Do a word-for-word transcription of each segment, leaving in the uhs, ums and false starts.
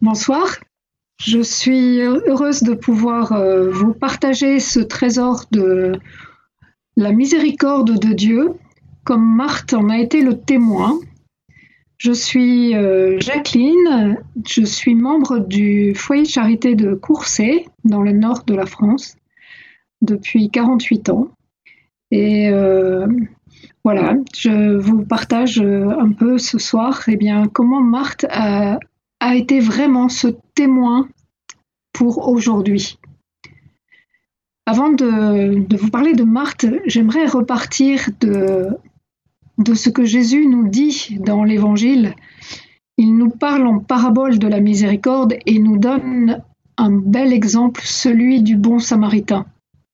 Bonsoir, je suis heureuse de pouvoir euh, vous partager ce trésor de la miséricorde de Dieu, comme Marthe en a été le témoin. Je suis euh, Jacqueline, je suis membre du foyer de charité de Courcey, dans le nord de la France, depuis quarante-huit ans. Et euh, voilà, je vous partage un peu ce soir eh bien, comment Marthe a, a été vraiment ce témoin pour aujourd'hui. Avant de, de vous parler de Marthe, j'aimerais repartir de, de ce que Jésus nous dit dans l'Évangile. Il nous parle en parabole de la miséricorde et nous donne un bel exemple, celui du bon samaritain.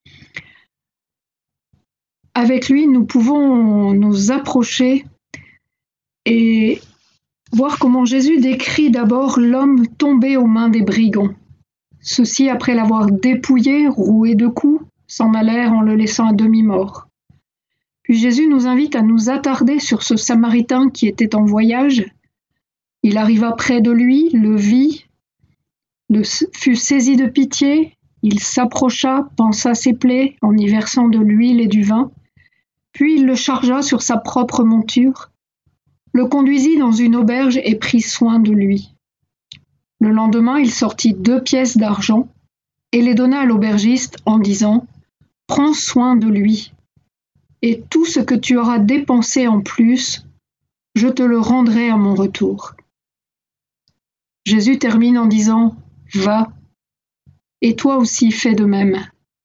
Avec lui, nous pouvons nous approcher et voir comment Jésus décrit d'abord l'homme tombé aux mains des brigands. Ceux-ci, après l'avoir dépouillé, roué de coups, s'en allèrent en le laissant à demi-mort. Puis Jésus nous invite à nous attarder sur ce Samaritain qui était en voyage. Il arriva près de lui, le vit, le fut saisi de pitié, il s'approcha, pansa ses plaies en y versant de l'huile et du vin, puis il le chargea sur sa propre monture, le conduisit dans une auberge et prit soin de lui. Le lendemain, il sortit deux pièces d'argent et les donna à l'aubergiste en disant « Prends soin de lui, et tout ce que tu auras dépensé en plus, je te le rendrai à mon retour. » Jésus termine en disant « Va, et toi aussi fais de même. »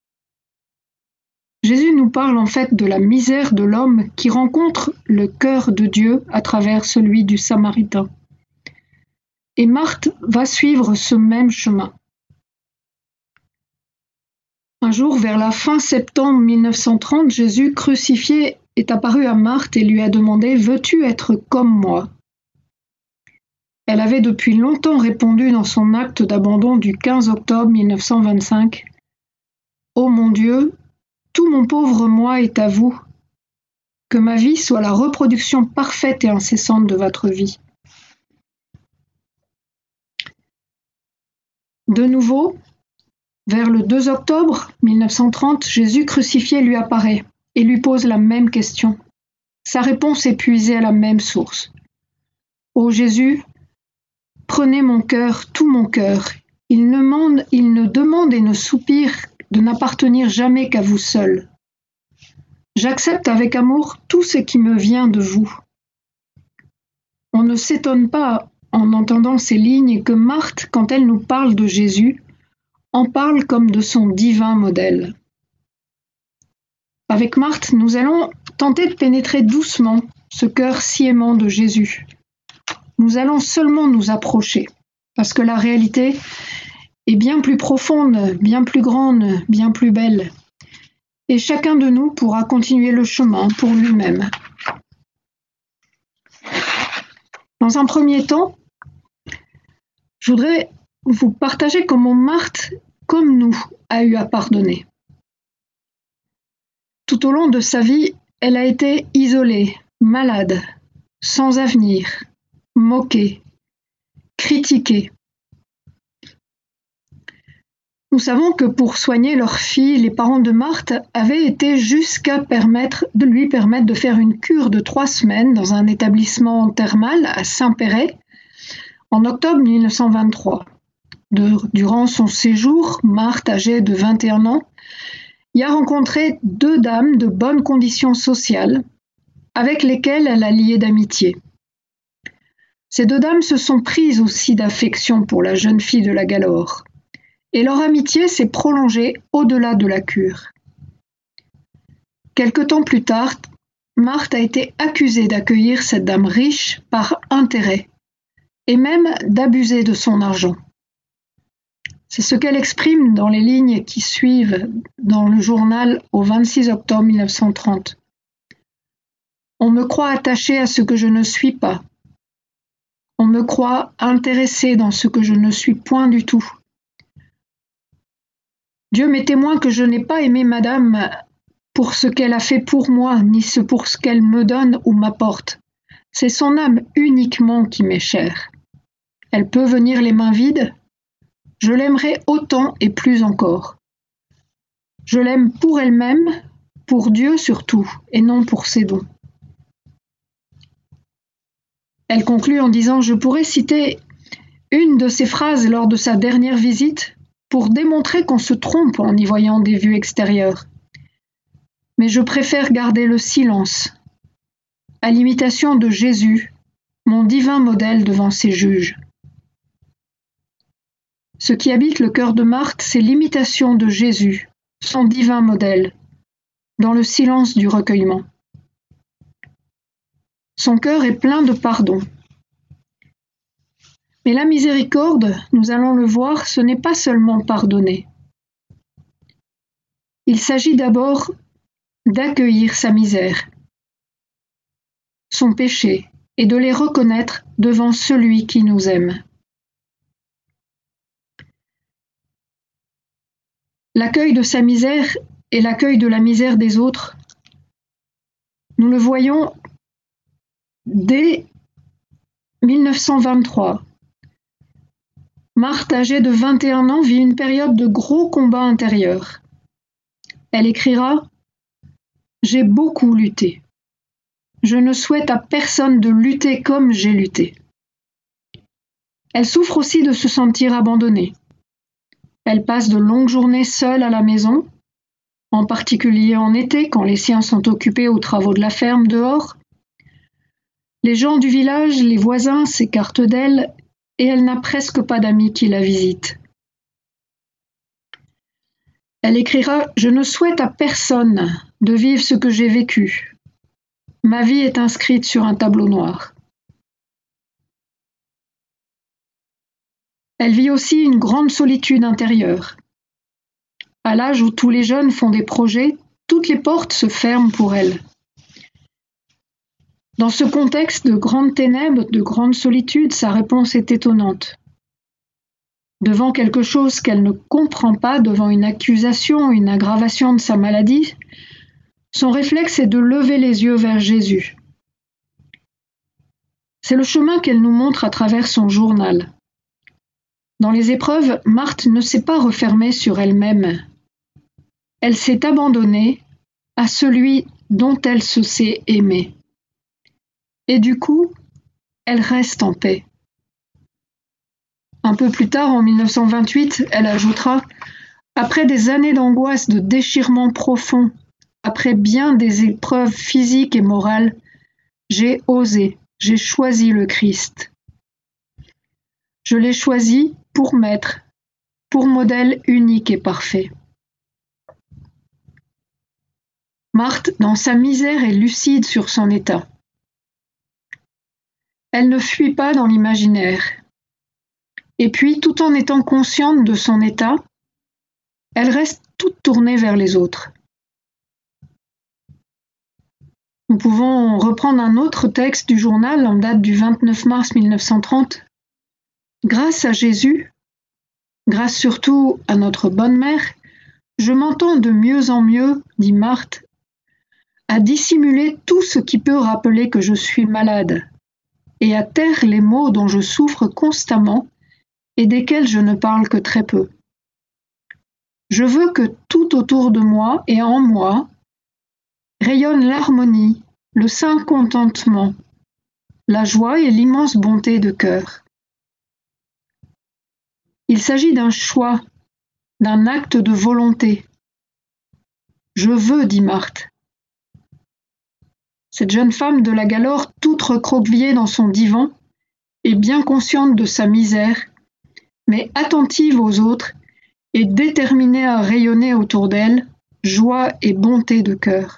Jésus nous parle en fait de la misère de l'homme qui rencontre le cœur de Dieu à travers celui du Samaritain. Et Marthe va suivre ce même chemin. Un jour, vers la fin septembre mille neuf cent trente, Jésus crucifié est apparu à Marthe et lui a demandé « Veux-tu être comme moi ?» Elle avait depuis longtemps répondu dans son acte d'abandon du quinze octobre mille neuf cent vingt-cinq « Ô mon Dieu, tout mon pauvre moi est à vous. Que ma vie soit la reproduction parfaite et incessante de votre vie. » De nouveau, vers le deux octobre mille neuf cent trente, Jésus crucifié lui apparaît et lui pose la même question. Sa réponse est puisée à la même source. « Ô Jésus, prenez mon cœur, tout mon cœur. Il ne demande, il ne demande et ne soupire de n'appartenir jamais qu'à vous seul. J'accepte avec amour tout ce qui me vient de vous. » On ne s'étonne pas en entendant ces lignes que Marthe, quand elle nous parle de Jésus, en parle comme de son divin modèle. Avec Marthe, nous allons tenter de pénétrer doucement ce cœur si aimant de Jésus. Nous allons seulement nous approcher, parce que la réalité est bien plus profonde, bien plus grande, bien plus belle. Et chacun de nous pourra continuer le chemin pour lui-même. Dans un premier temps, je voudrais vous partager comment Marthe, comme nous, a eu à pardonner. Tout au long de sa vie, elle a été isolée, malade, sans avenir, moquée, critiquée. Nous savons que pour soigner leur fille, les parents de Marthe avaient été jusqu'à permettre, de lui permettre de faire une cure de trois semaines dans un établissement thermal à Saint-Péret en octobre mille neuf cent vingt-trois. De, durant son séjour, Marthe, âgée de vingt et un ans, y a rencontré deux dames de bonnes conditions sociales avec lesquelles elle a lié d'amitié. Ces deux dames se sont prises aussi d'affection pour la jeune fille de la Galore, et leur amitié s'est prolongée au-delà de la cure. Quelque temps plus tard, Marthe a été accusée d'accueillir cette dame riche par intérêt, et même d'abuser de son argent. C'est ce qu'elle exprime dans les lignes qui suivent dans le journal au vingt-six octobre mille neuf cent trente. « On me croit attachée à ce que je ne suis pas. On me croit intéressée dans ce que je ne suis point du tout. Dieu m'est témoin que je n'ai pas aimé madame pour ce qu'elle a fait pour moi, ni ce pour ce qu'elle me donne ou m'apporte. C'est son âme uniquement qui m'est chère. elle peut venir les mains vides, je l'aimerai autant et plus encore. Je l'aime pour elle-même, pour Dieu surtout, et non pour ses dons. Elle conclut en disant « Je pourrais citer une de ses phrases lors de sa dernière visite pour démontrer qu'on se trompe en y voyant des vues extérieures. Mais je préfère garder le silence, à l'imitation de Jésus, mon divin modèle devant ses juges. » Ce qui habite le cœur de Marthe, c'est l'imitation de Jésus, son divin modèle, dans le silence du recueillement. Son cœur est plein de pardon. Mais la miséricorde, nous allons le voir, ce n'est pas seulement pardonner. Il s'agit d'abord d'accueillir sa misère, son péché, et de les reconnaître devant celui qui nous aime. L'accueil de sa misère et l'accueil de la misère des autres, nous le voyons dès mille neuf cent vingt-trois. Marthe, âgée de vingt et un ans, vit une période de gros combats intérieurs. Elle écrira « J'ai beaucoup lutté. Je ne souhaite à personne de lutter comme j'ai lutté. » Elle souffre aussi de se sentir abandonnée. Elle passe de longues journées seule à la maison, en particulier en été quand les siens sont occupés aux travaux de la ferme dehors. Les gens du village, les voisins s'écartent d'elle et elle n'a presque pas d'amis qui la visitent. Elle écrira « Je ne souhaite à personne de vivre ce que j'ai vécu. Ma vie est inscrite sur un tableau noir. » Elle vit aussi une grande solitude intérieure. À l'âge où tous les jeunes font des projets, toutes les portes se ferment pour elle. Dans ce contexte de grandes ténèbres, de grande solitude, sa réponse est étonnante. Devant quelque chose qu'elle ne comprend pas, devant une accusation, une aggravation de sa maladie, son réflexe est de lever les yeux vers Jésus. C'est le chemin qu'elle nous montre à travers son journal. Dans les épreuves, Marthe ne s'est pas refermée sur elle-même. Elle s'est abandonnée à celui dont elle se sait aimée. Et du coup, elle reste en paix. Un peu plus tard, en mille neuf cent vingt-huit, elle ajoutera « Après des années d'angoisse, de déchirement profond, après bien des épreuves physiques et morales, j'ai osé, j'ai choisi le Christ. Je l'ai choisi pour maître, pour modèle unique et parfait. » Marthe, dans sa misère, est lucide sur son état. Elle ne fuit pas dans l'imaginaire. Et puis, tout en étant consciente de son état, elle reste toute tournée vers les autres. Nous pouvons reprendre un autre texte du journal en date du vingt-neuf mars mille neuf cent trente. Grâce à Jésus, grâce surtout à notre bonne mère, je m'entends de mieux en mieux, dit Marthe, à dissimuler tout ce qui peut rappeler que je suis malade, et à taire les maux dont je souffre constamment et desquels je ne parle que très peu. Je veux que tout autour de moi et en moi rayonne l'harmonie, le saint contentement, la joie et l'immense bonté de cœur. Il s'agit d'un choix, d'un acte de volonté. Je veux, dit Marthe. Cette jeune femme de la Galore, toute recroquevillée dans son divan, est bien consciente de sa misère, mais attentive aux autres et déterminée à rayonner autour d'elle joie et bonté de cœur.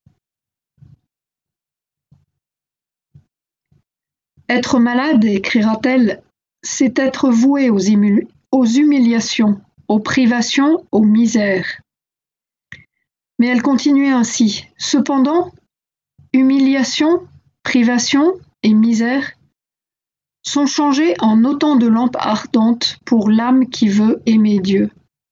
Être malade, écrira-t-elle, c'est être voué aux, humili- aux humiliations, aux privations, aux misères. Mais elle continuait ainsi. Cependant, humiliation, privation et misère sont changées en autant de lampes ardentes pour l'âme qui veut aimer Dieu.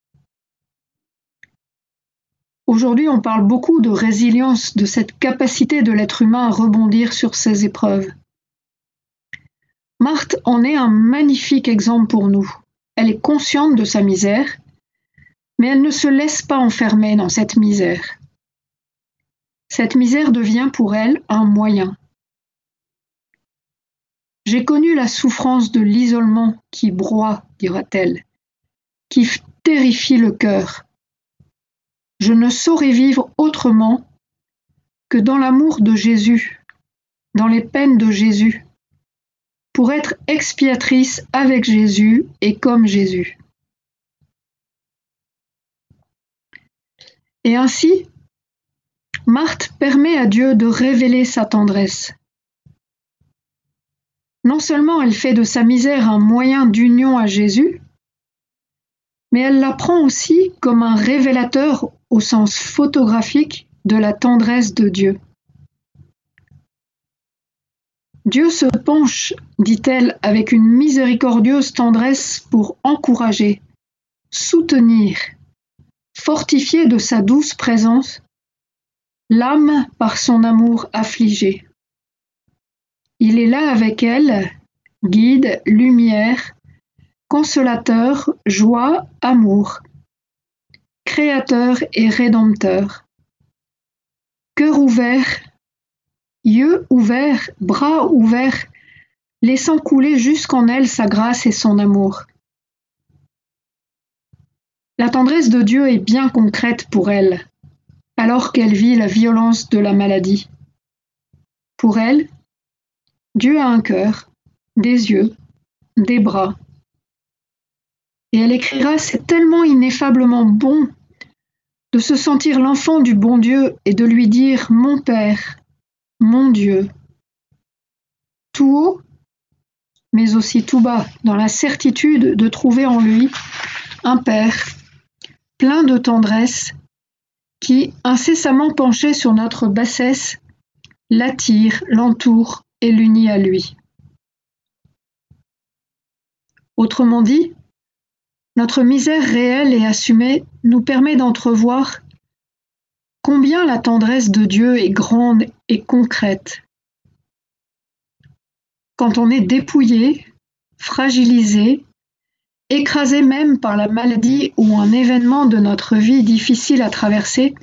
Aujourd'hui, on parle beaucoup de résilience, de cette capacité de l'être humain à rebondir sur ses épreuves. Marthe en est un magnifique exemple pour nous. Elle est consciente de sa misère, mais elle ne se laisse pas enfermer dans cette misère. Cette misère devient pour elle un moyen. J'ai connu la souffrance de l'isolement qui broie, dira-t-elle, qui terrifie le cœur. Je ne saurais vivre autrement que dans l'amour de Jésus, dans les peines de Jésus, pour être expiatrice avec Jésus et comme Jésus. Et ainsi, Marthe permet à Dieu de révéler sa tendresse. Non seulement elle fait de sa misère un moyen d'union à Jésus, mais elle la prend aussi comme un révélateur au sens photographique de la tendresse de Dieu. Dieu se penche, dit-elle, avec une miséricordieuse tendresse pour encourager, soutenir, fortifier de sa douce présence l'âme par son amour affligé. Il est là avec elle, guide, lumière, consolateur, joie, amour, créateur et rédempteur. Cœur ouvert, yeux ouverts, bras ouverts, laissant couler jusqu'en elle sa grâce et son amour. La tendresse de Dieu est bien concrète pour elle, alors qu'elle vit la violence de la maladie. Pour elle, Dieu a un cœur, des yeux, des bras. Et elle écrira « C'est tellement ineffablement bon de se sentir l'enfant du bon Dieu et de lui dire « Mon Père, mon Dieu ». Tout haut, mais aussi tout bas, dans la certitude de trouver en lui un Père plein de tendresse qui, incessamment penché sur notre bassesse, l'attire, l'entoure et l'unit à lui. Autrement dit, notre misère réelle et assumée nous permet d'entrevoir combien la tendresse de Dieu est grande et concrète. Quand on est dépouillé, fragilisé, écrasé même par la maladie ou un événement de notre vie difficile à traverser,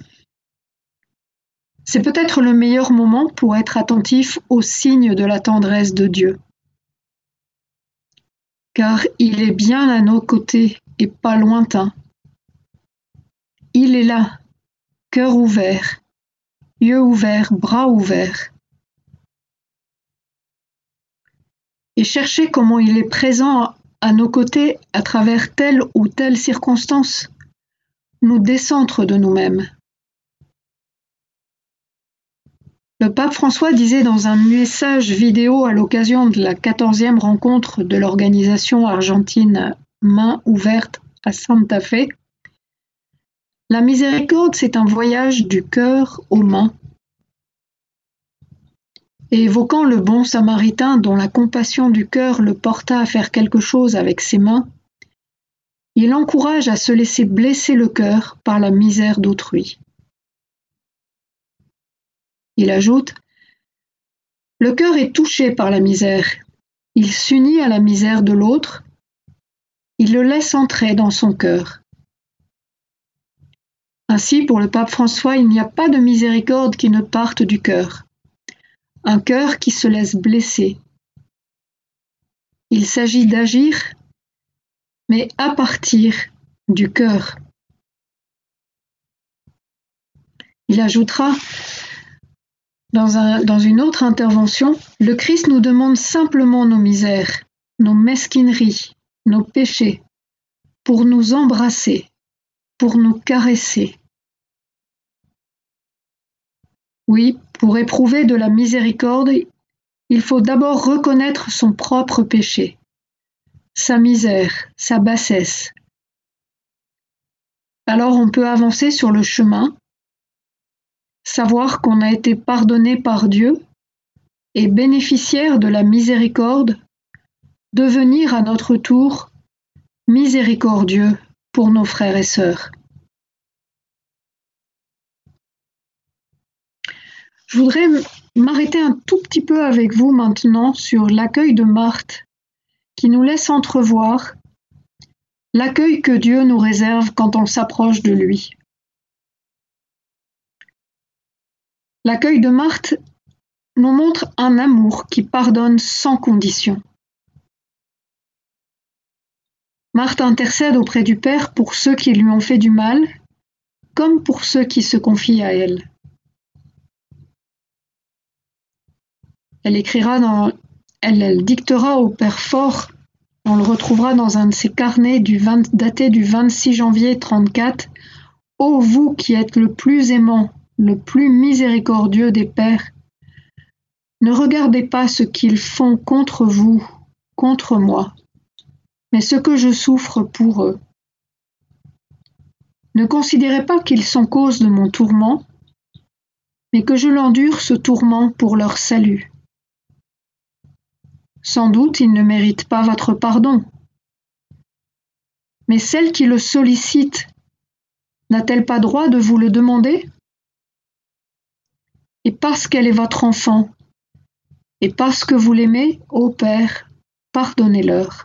c'est peut-être le meilleur moment pour être attentif aux signes de la tendresse de Dieu. Car il est bien à nos côtés et pas lointain. Il est là, cœur ouvert, yeux ouverts, bras ouverts. Et chercher comment il est présent à nos côtés à travers telle ou telle circonstance, nous décentre de nous-mêmes. Le pape François disait dans un message vidéo à l'occasion de la quatorzième rencontre de l'organisation argentine Mains ouvertes à Santa Fe, « La miséricorde, c'est un voyage du cœur aux mains. » Et évoquant le bon samaritain dont la compassion du cœur le porta à faire quelque chose avec ses mains, il encourage à se laisser blesser le cœur par la misère d'autrui. Il ajoute « Le cœur est touché par la misère, il s'unit à la misère de l'autre, il le laisse entrer dans son cœur. » Ainsi, pour le pape François, il n'y a pas de miséricorde qui ne parte du cœur, un cœur qui se laisse blesser. Il s'agit d'agir, mais à partir du cœur. Il ajoutera Dans, un, dans une autre intervention, le Christ nous demande simplement nos misères, nos mesquineries, nos péchés, pour nous embrasser, pour nous caresser. Oui, pour éprouver de la miséricorde, il faut d'abord reconnaître son propre péché, sa misère, sa bassesse. Alors on peut avancer sur le chemin, savoir qu'on a été pardonné par Dieu et bénéficiaire de la miséricorde, devenir à notre tour miséricordieux pour nos frères et sœurs. Je voudrais m'arrêter un tout petit peu avec vous maintenant sur l'accueil de Marthe qui nous laisse entrevoir l'accueil que Dieu nous réserve quand on s'approche de lui. L'accueil de Marthe nous montre un amour qui pardonne sans condition. Marthe intercède auprès du Père pour ceux qui lui ont fait du mal, comme pour ceux qui se confient à elle. Elle écrira dans, elle, elle dictera au Père Fort, on le retrouvera dans un de ses carnets du vingt, daté du vingt-six janvier trente-quatre. Ô vous qui êtes le plus aimant, le plus miséricordieux des pères, ne regardez pas ce qu'ils font contre vous, contre moi, mais ce que je souffre pour eux. Ne considérez pas qu'ils sont cause de mon tourment, mais que je l'endure ce tourment pour leur salut. Sans doute ils ne méritent pas votre pardon, mais celle qui le sollicite n'a-t-elle pas droit de vous le demander? Et parce qu'elle est votre enfant, et parce que vous l'aimez, ô Père, pardonnez-leur.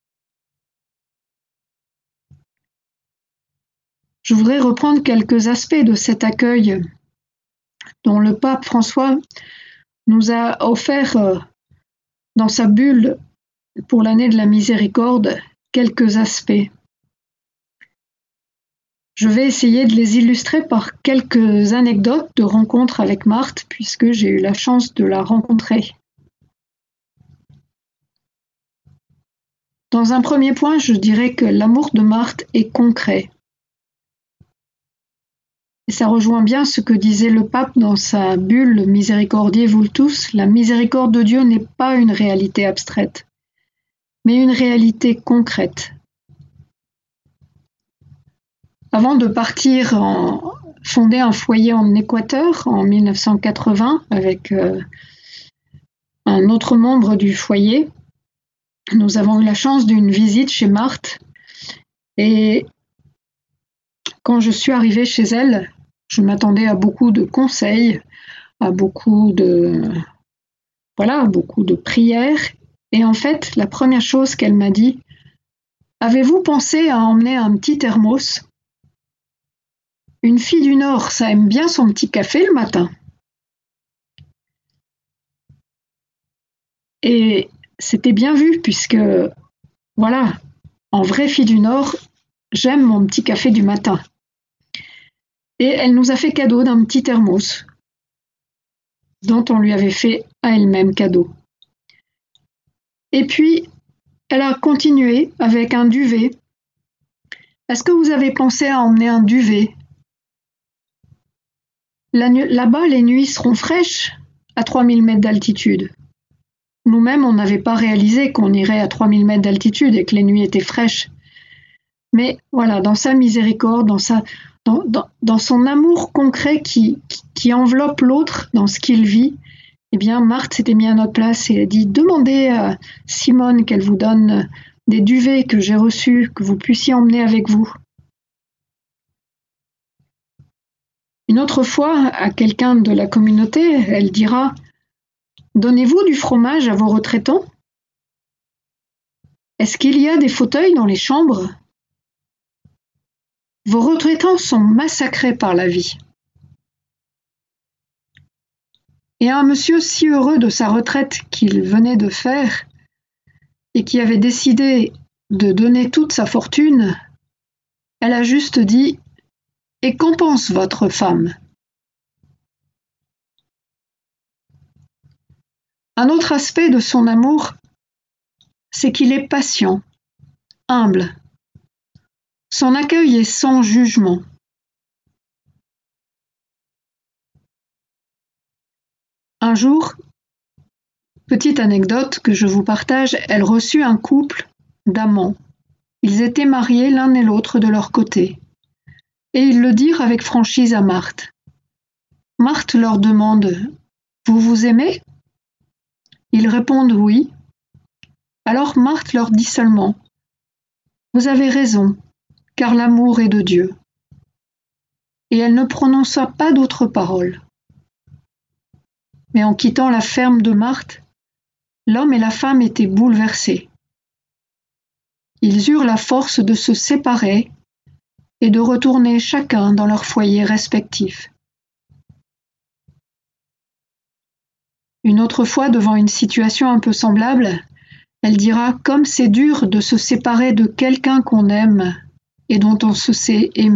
Je voudrais reprendre quelques aspects de cet accueil dont le pape François nous a offert euh, dans sa bulle pour l'année de la miséricorde quelques aspects. Je vais essayer de les illustrer par quelques anecdotes de rencontres avec Marthe, puisque j'ai eu la chance de la rencontrer. Dans un premier point, je dirais que l'amour de Marthe est concret. Et ça rejoint bien ce que disait le pape dans sa bulle Misericordiae Vultus. La miséricorde de Dieu n'est pas une réalité abstraite, mais une réalité concrète. Avant de partir en, fonder un foyer en Équateur en mille neuf cent quatre-vingts avec euh, un autre membre du foyer, nous avons eu la chance d'une visite chez Marthe. Et quand je suis arrivée chez elle, je m'attendais à beaucoup de conseils, à beaucoup de, voilà, beaucoup de prières. Et en fait, la première chose qu'elle m'a dit, « Avez-vous pensé à emmener un petit thermos ? Une fille du Nord, ça aime bien son petit café le matin. » Et c'était bien vu, puisque, voilà, en vraie fille du Nord, j'aime mon petit café du matin. Et elle nous a fait cadeau d'un petit thermos, dont on lui avait fait à elle-même cadeau. Et puis, elle a continué avec un duvet. Est-ce que vous avez pensé à emmener un duvet ? Là-bas, les nuits seront fraîches à trois mille mètres d'altitude. Nous-mêmes, on n'avait pas réalisé qu'on irait à trois mille mètres d'altitude et que les nuits étaient fraîches. Mais voilà, dans sa miséricorde, dans, sa, dans, dans, dans son amour concret qui, qui, qui enveloppe l'autre dans ce qu'il vit, eh bien, Marthe s'était mise à notre place et elle a dit « Demandez à Simone qu'elle vous donne des duvets que j'ai reçus, que vous puissiez emmener avec vous. » Une autre fois, à quelqu'un de la communauté, elle dira « Donnez-vous du fromage à vos retraitants ? Est-ce qu'il y a des fauteuils dans les chambres ? Vos retraitants sont massacrés par la vie. » Et un monsieur si heureux de sa retraite qu'il venait de faire et qui avait décidé de donner toute sa fortune, elle a juste dit « Et qu'en pense votre femme ?» Un autre aspect de son amour, c'est qu'il est patient, humble. Son accueil est sans jugement. Un jour, petite anecdote que je vous partage, elle reçut un couple d'amants. Ils étaient mariés l'un et l'autre de leur côté. Et ils le dirent avec franchise à Marthe. Marthe leur demande « Vous vous aimez ?» Ils répondent « Oui ». Alors Marthe leur dit seulement « Vous avez raison, car l'amour est de Dieu. » Et elle ne prononça pas d'autres paroles. Mais en quittant la ferme de Marthe, l'homme et la femme étaient bouleversés. ils eurent la force de se séparer et de retourner chacun dans leur foyer respectif. Une autre fois, devant une situation un peu semblable, elle dira « Comme c'est dur de se séparer de quelqu'un qu'on aime et dont on se sait aimer ».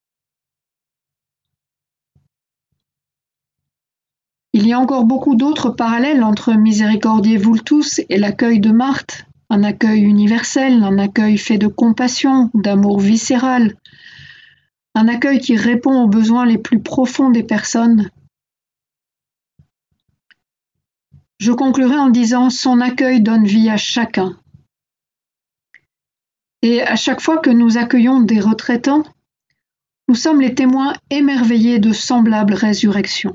Il y a encore beaucoup d'autres parallèles entre Misericordiae Vultus et l'accueil de Marthe, un accueil universel, un accueil fait de compassion, d'amour viscéral, un accueil qui répond aux besoins les plus profonds des personnes. Je conclurai en disant « Son accueil donne vie à chacun ». Et à chaque fois que nous accueillons des retraitants, nous sommes les témoins émerveillés de semblables résurrections.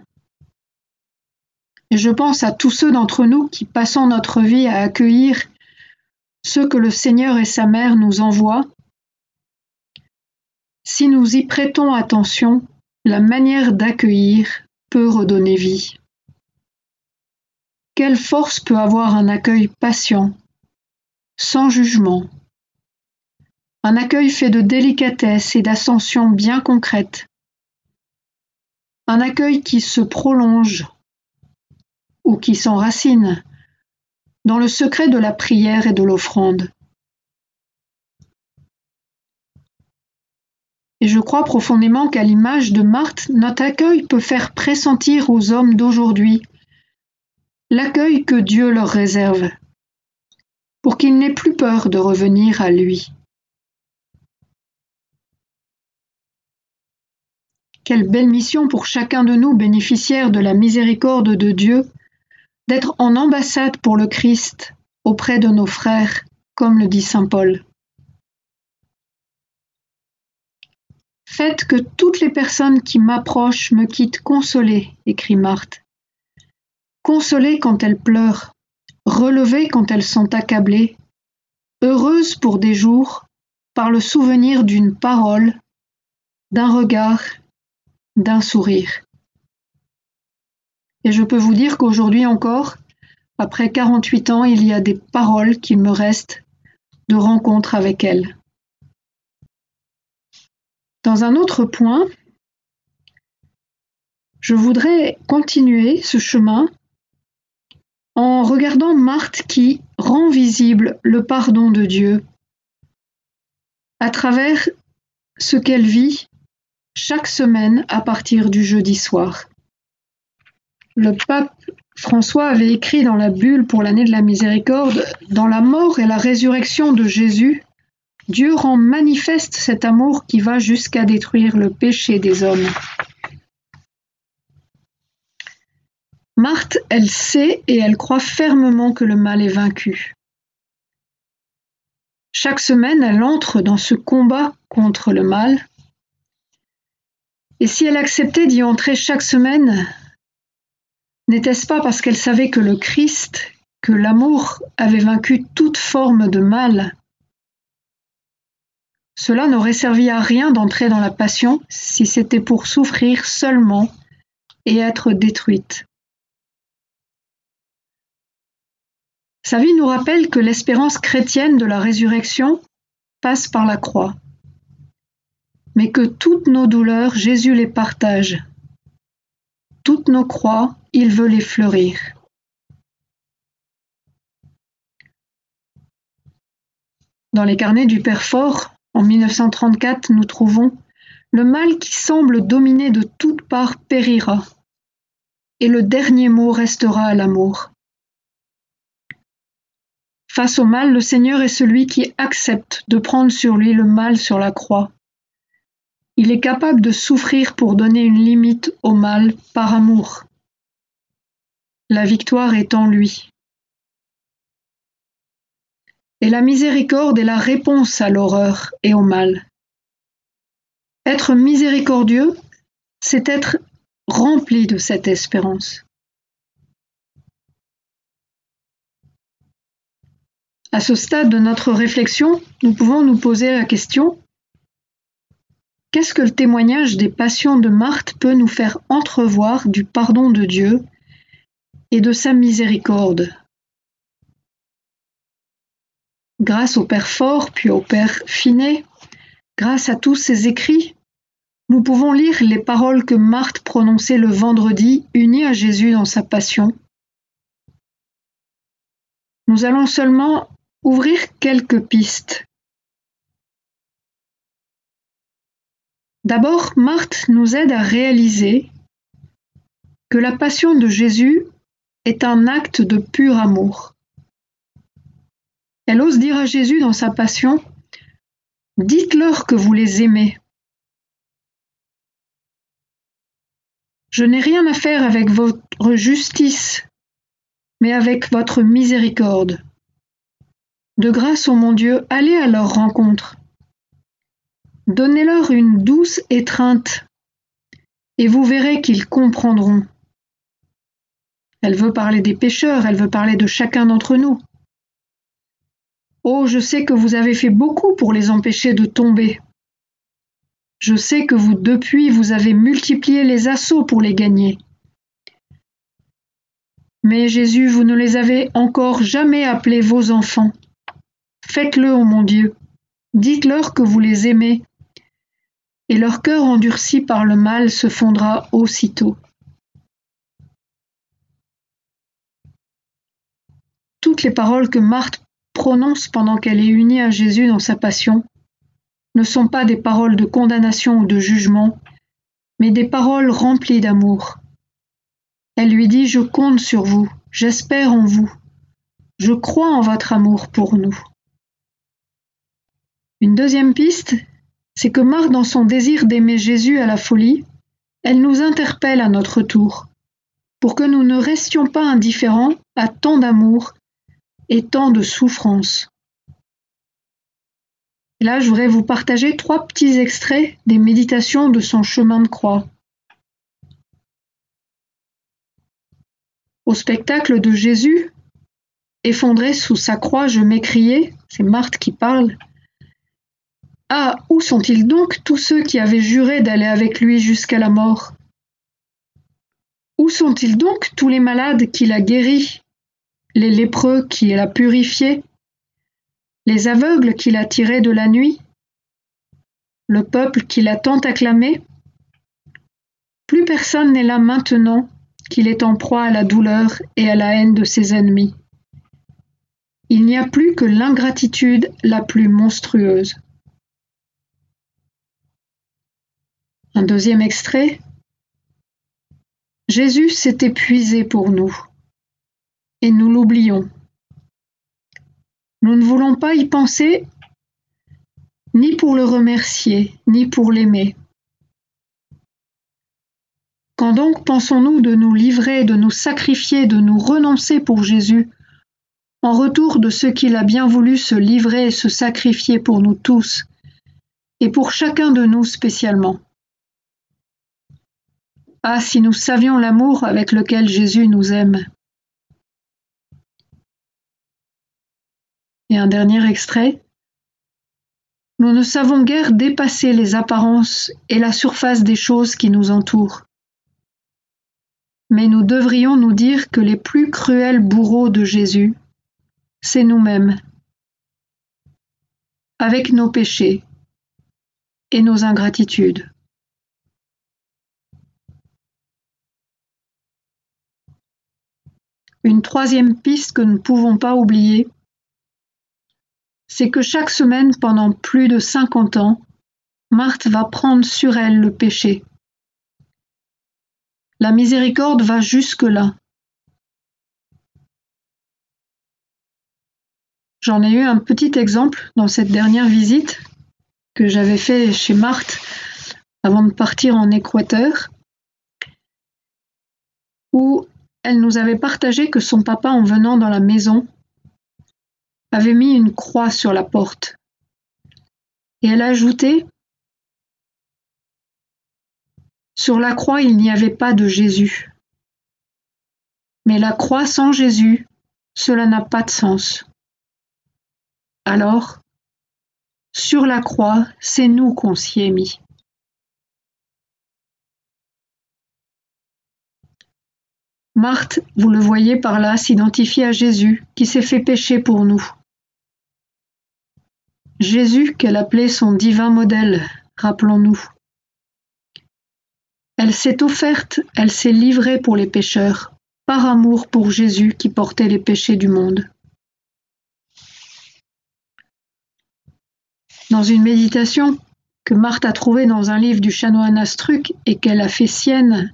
Et je pense à tous ceux d'entre nous qui passons notre vie à accueillir ceux que le Seigneur et sa Mère nous envoient. Si nous y prêtons attention, la manière d'accueillir peut redonner vie. Quelle force peut avoir un accueil patient, sans jugement, un accueil fait de délicatesse et d'ascension bien concrète, un accueil qui se prolonge ou qui s'enracine dans le secret de la prière et de l'offrande. Et je crois profondément qu'à l'image de Marthe, notre accueil peut faire pressentir aux hommes d'aujourd'hui l'accueil que Dieu leur réserve, pour qu'ils n'aient plus peur de revenir à lui. Quelle belle mission pour chacun de nous, bénéficiaires de la miséricorde de Dieu, d'être en ambassade pour le Christ auprès de nos frères, comme le dit saint Paul. Faites que toutes les personnes qui m'approchent me quittent consolées, écrit Marthe. Consolées quand elles pleurent, relevées quand elles sont accablées, heureuses pour des jours par le souvenir d'une parole, d'un regard, d'un sourire. Et je peux vous dire qu'aujourd'hui encore, après quarante-huit ans, il y a des paroles qu'il me reste de rencontre avec elle. Dans un autre point, je voudrais continuer ce chemin en regardant Marthe qui rend visible le pardon de Dieu à travers ce qu'elle vit chaque semaine à partir du jeudi soir. Le pape François avait écrit dans la bulle pour l'année de la miséricorde « Dans la mort et la résurrection de Jésus, Dieu rend manifeste cet amour qui va jusqu'à détruire le péché des hommes. » Marthe, elle sait et elle croit fermement que le mal est vaincu. Chaque semaine, elle entre dans ce combat contre le mal. Et si elle acceptait d'y entrer chaque semaine, n'était-ce pas parce qu'elle savait que le Christ, que l'amour avait vaincu toute forme de mal? Cela n'aurait servi à rien d'entrer dans la passion si c'était pour souffrir seulement et être détruite. Sa vie nous rappelle que l'espérance chrétienne de la résurrection passe par la croix, mais que toutes nos douleurs, Jésus les partage. Toutes nos croix, il veut les fleurir. Dans les carnets du Père Fort, en mille neuf cent trente-quatre, nous trouvons « Le mal qui semble dominer de toutes parts périra, et le dernier mot restera à l'amour. » Face au mal, le Seigneur est celui qui accepte de prendre sur lui le mal sur la croix. Il est capable de souffrir pour donner une limite au mal par amour. La victoire est en lui. Et la miséricorde est la réponse à l'horreur et au mal. Être miséricordieux, c'est être rempli de cette espérance. À ce stade de notre réflexion, nous pouvons nous poser la question: qu'est-ce que le témoignage des passions de Marthe peut nous faire entrevoir du pardon de Dieu et de sa miséricorde? Grâce au Père Fort, puis au Père Finet, grâce à tous ces écrits, nous pouvons lire les paroles que Marthe prononçait le vendredi, unie à Jésus dans sa passion. Nous allons seulement ouvrir quelques pistes. D'abord, Marthe nous aide à réaliser que la passion de Jésus est un acte de pur amour. Elle ose dire à Jésus dans sa passion, « Dites-leur que vous les aimez. Je n'ai rien à faire avec votre justice, mais avec votre miséricorde. De grâce, ô mon Dieu, allez à leur rencontre. Donnez-leur une douce étreinte, et vous verrez qu'ils comprendront. » Elle veut parler des pécheurs, elle veut parler de chacun d'entre nous. Oh, je sais que vous avez fait beaucoup pour les empêcher de tomber. Je sais que vous, depuis, vous avez multiplié les assauts pour les gagner. Mais Jésus, vous ne les avez encore jamais appelés vos enfants. Faites-le, ô mon Dieu. Dites-leur que vous les aimez. Et leur cœur endurci par le mal se fondra aussitôt. Toutes les paroles que Marthe prononce pendant qu'elle est unie à Jésus dans sa passion ne sont pas des paroles de condamnation ou de jugement, mais des paroles remplies d'amour. Elle lui dit « Je compte sur vous, j'espère en vous, je crois en votre amour pour nous. » Une deuxième piste, c'est que Marthe, dans son désir d'aimer Jésus à la folie, elle nous interpelle à notre tour, pour que nous ne restions pas indifférents à tant d'amour et tant de souffrance. Et là, je voudrais vous partager trois petits extraits des méditations de son chemin de croix. Au spectacle de Jésus, effondré sous sa croix, je m'écriai, c'est Marthe qui parle, « Ah, où sont-ils donc tous ceux qui avaient juré d'aller avec lui jusqu'à la mort? Où sont-ils donc tous les malades qu'il a guéris, les lépreux qu'il a purifiés, les aveugles qu'il a tirés de la nuit, le peuple qu'il a tant acclamé? Plus personne n'est là maintenant qu'il est en proie à la douleur et à la haine de ses ennemis. Il n'y a plus que l'ingratitude la plus monstrueuse. » Un deuxième extrait. « Jésus s'est épuisé pour nous, et nous l'oublions. Nous ne voulons pas y penser, ni pour le remercier, ni pour l'aimer. Quand donc pensons-nous de nous livrer, de nous sacrifier, de nous renoncer pour Jésus, en retour de ce qu'il a bien voulu se livrer et se sacrifier pour nous tous, et pour chacun de nous spécialement? Ah, si nous savions l'amour avec lequel Jésus nous aime. » Et un dernier extrait. « Nous ne savons guère dépasser les apparences et la surface des choses qui nous entourent. Mais nous devrions nous dire que les plus cruels bourreaux de Jésus, c'est nous-mêmes, avec nos péchés et nos ingratitudes. » Une troisième piste que nous ne pouvons pas oublier, c'est que chaque semaine, pendant plus de cinquante ans, Marthe va prendre sur elle le péché. La miséricorde va jusque-là. J'en ai eu un petit exemple dans cette dernière visite que j'avais fait chez Marthe avant de partir en Équateur, où elle nous avait partagé que son papa, en venant dans la maison, avait mis une croix sur la porte. Et elle a ajouté, « Sur la croix, il n'y avait pas de Jésus. Mais la croix sans Jésus, cela n'a pas de sens. Alors, sur la croix, c'est nous qu'on s'y est mis. » Marthe, vous le voyez par là, s'identifie à Jésus qui s'est fait pécher pour nous. Jésus qu'elle appelait son divin modèle, rappelons-nous. Elle s'est offerte, elle s'est livrée pour les pécheurs, par amour pour Jésus qui portait les péchés du monde. Dans une méditation que Marthe a trouvée dans un livre du chanoine Astruc et qu'elle a fait sienne,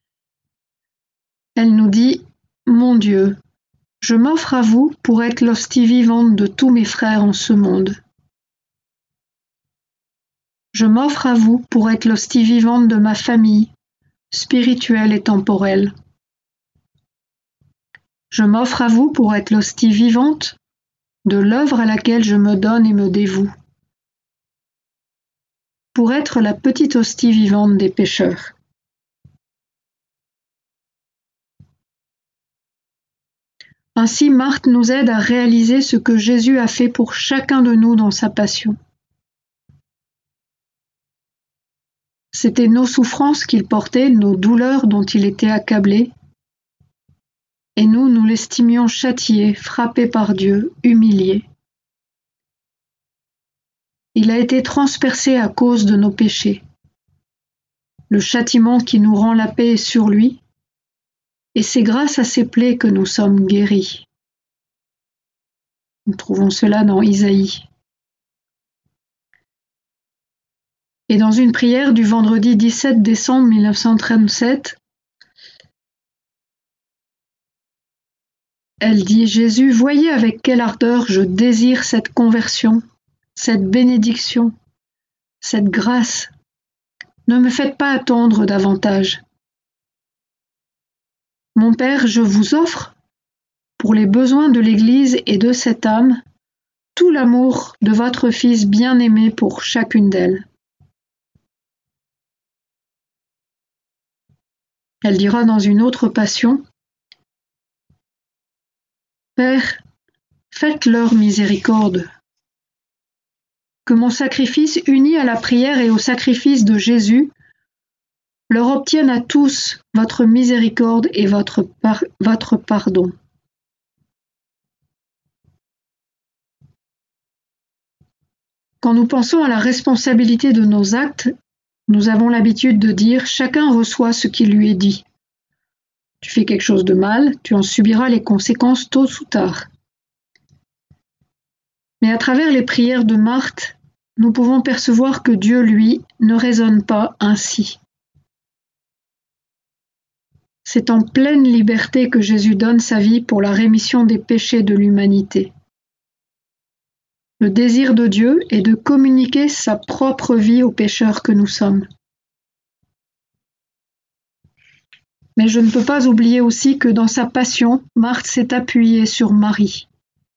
elle nous dit « Mon Dieu, je m'offre à vous pour être l'hostie vivante de tous mes frères en ce monde. Je m'offre à vous pour être l'hostie vivante de ma famille, spirituelle et temporelle. Je m'offre à vous pour être l'hostie vivante de l'œuvre à laquelle je me donne et me dévoue. Pour être la petite hostie vivante des pécheurs. » Ainsi, Marthe nous aide à réaliser ce que Jésus a fait pour chacun de nous dans sa passion. C'étaient nos souffrances qu'il portait, nos douleurs dont il était accablé, et nous, nous l'estimions châtié, frappé par Dieu, humilié. Il a été transpercé à cause de nos péchés. Le châtiment qui nous rend la paix est sur lui, et c'est grâce à ses plaies que nous sommes guéris. Nous trouvons cela dans Isaïe. Et dans une prière du vendredi dix-sept décembre mille neuf cent trente-sept, elle dit « Jésus, voyez avec quelle ardeur je désire cette conversion, cette bénédiction, cette grâce. Ne me faites pas attendre davantage. Mon Père, je vous offre, pour les besoins de l'Église et de cette âme, tout l'amour de votre Fils bien-aimé pour chacune d'elles. » Elle dira dans une autre passion, « Père, faites-leur miséricorde. Que mon sacrifice uni à la prière et au sacrifice de Jésus leur obtienne à tous votre miséricorde et votre, par- votre pardon. » Quand nous pensons à la responsabilité de nos actes, nous avons l'habitude de dire « chacun reçoit ce qui lui est dit ». Tu fais quelque chose de mal, tu en subiras les conséquences tôt ou tard. Mais à travers les prières de Marthe, nous pouvons percevoir que Dieu, lui, ne raisonne pas ainsi. C'est en pleine liberté que Jésus donne sa vie pour la rémission des péchés de l'humanité. Le désir de Dieu est de communiquer sa propre vie aux pécheurs que nous sommes. Mais je ne peux pas oublier aussi que dans sa passion, Marthe s'est appuyée sur Marie,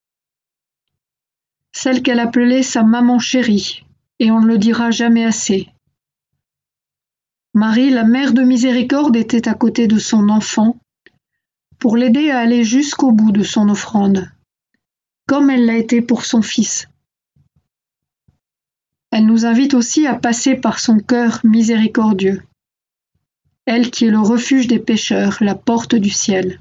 celle qu'elle appelait sa maman chérie, et on ne le dira jamais assez. Marie, la mère de miséricorde, était à côté de son enfant pour l'aider à aller jusqu'au bout de son offrande, comme elle l'a été pour son fils. Elle nous invite aussi à passer par son cœur miséricordieux, elle qui est le refuge des pécheurs, la porte du ciel.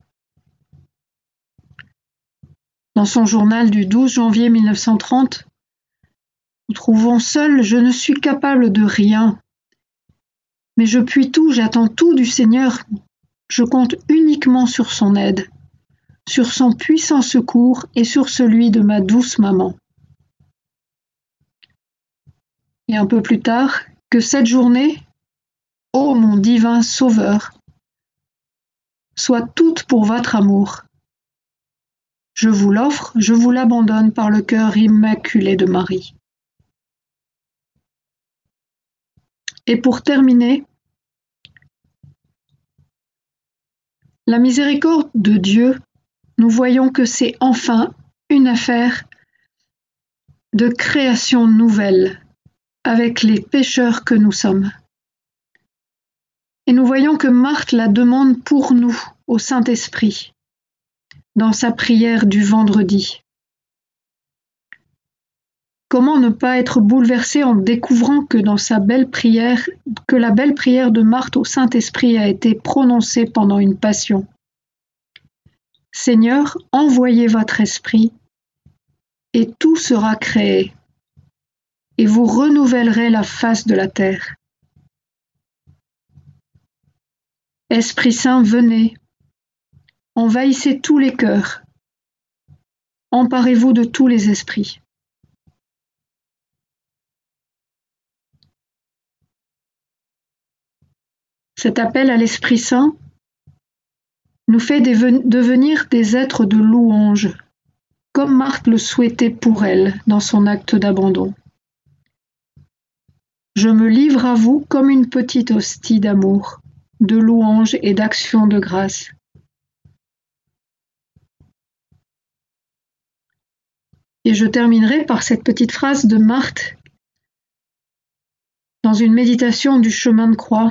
Dans son journal du douze janvier mille neuf cent trente, nous trouvons « Seul, je ne suis capable de rien, mais je puis tout, j'attends tout du Seigneur, je compte uniquement sur son aide, sur son puissant secours et sur celui de ma douce maman. » Et un peu plus tard, que cette journée, ô mon divin Sauveur, soit toute pour votre amour. Je vous l'offre, je vous l'abandonne par le cœur immaculé de Marie. Et pour terminer, la miséricorde de Dieu, nous voyons que c'est enfin une affaire de création nouvelle avec les pécheurs que nous sommes. Et nous voyons que Marthe la demande pour nous au Saint-Esprit, dans sa prière du vendredi. Comment ne pas être bouleversé en découvrant que dans sa belle prière, que la belle prière de Marthe au Saint-Esprit a été prononcée pendant une passion. Seigneur, envoyez votre esprit, et tout sera créé, et vous renouvellerez la face de la terre. Esprit Saint, venez, envahissez tous les cœurs, emparez-vous de tous les esprits. Cet appel à l'Esprit Saint nous fait devenir des êtres de louange, comme Marthe le souhaitait pour elle dans son acte d'abandon. Je me livre à vous comme une petite hostie d'amour, de louange et d'action de grâce. Et je terminerai par cette petite phrase de Marthe dans une méditation du chemin de croix.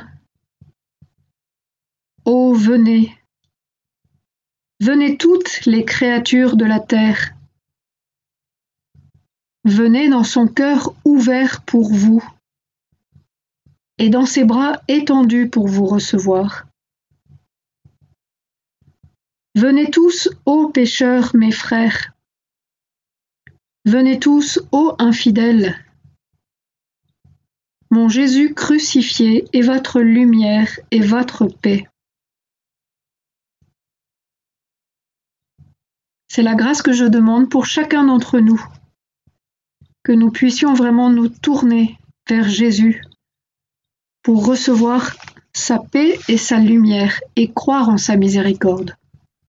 Ô venez, venez toutes les créatures de la terre, venez dans son cœur ouvert pour vous et dans ses bras étendus pour vous recevoir. Venez tous, ô pécheurs, mes frères, venez tous, ô infidèles. Mon Jésus crucifié est votre lumière et votre paix. C'est la grâce que je demande pour chacun d'entre nous, que nous puissions vraiment nous tourner vers Jésus pour recevoir sa paix et sa lumière et croire en sa miséricorde.